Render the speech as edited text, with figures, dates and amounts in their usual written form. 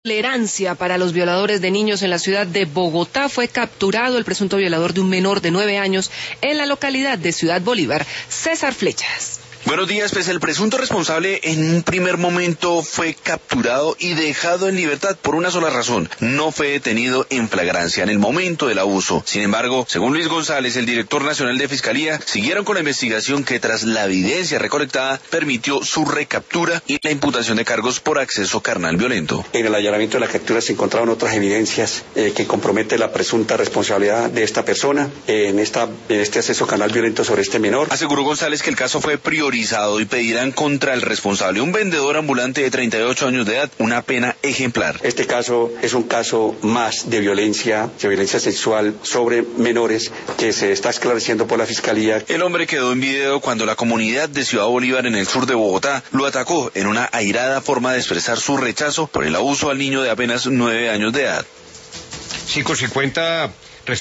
Tolerancia para los violadores de niños en la ciudad de Bogotá. Fue capturado el presunto violador de un menor de 9 años en la localidad de Ciudad Bolívar. César Flechas. Buenos días, pues el presunto responsable en un primer momento fue capturado y dejado en libertad por una sola razón: no fue detenido en flagrancia en el momento del abuso. Sin embargo, según Luis González, el director nacional de Fiscalía, siguieron con la investigación que, tras la evidencia recolectada, permitió su recaptura y la imputación de cargos por acceso carnal violento. En el allanamiento de la captura se encontraron otras evidencias que comprometen la presunta responsabilidad de esta persona en este acceso carnal violento sobre este menor. Aseguró González que el caso fue priorizado y pedirán contra el responsable, un vendedor ambulante de 38 años de edad, una pena ejemplar. Este caso es un caso más de violencia sexual sobre menores que se está esclareciendo por la Fiscalía. El hombre quedó en video cuando la comunidad de Ciudad Bolívar, en el sur de Bogotá, lo atacó en una airada forma de expresar su rechazo por el abuso al niño de apenas 9 años de edad. 5:50.